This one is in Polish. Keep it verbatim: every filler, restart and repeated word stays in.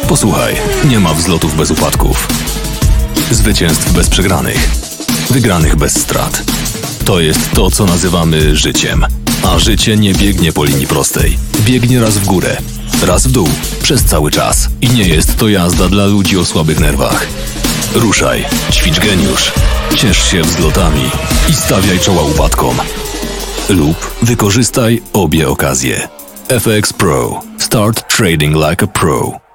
Posłuchaj, nie ma wzlotów bez upadków, zwycięstw bez przegranych, wygranych bez strat. To jest to, co nazywamy życiem. A życie nie biegnie po linii prostej. Biegnie raz w górę, raz w dół, przez cały czas. I nie jest to jazda dla ludzi o słabych nerwach. Ruszaj, ćwicz geniusz, ciesz się wzlotami i stawiaj czoła upadkom. Lub wykorzystaj obie okazje. F X Pro. Start trading like a pro.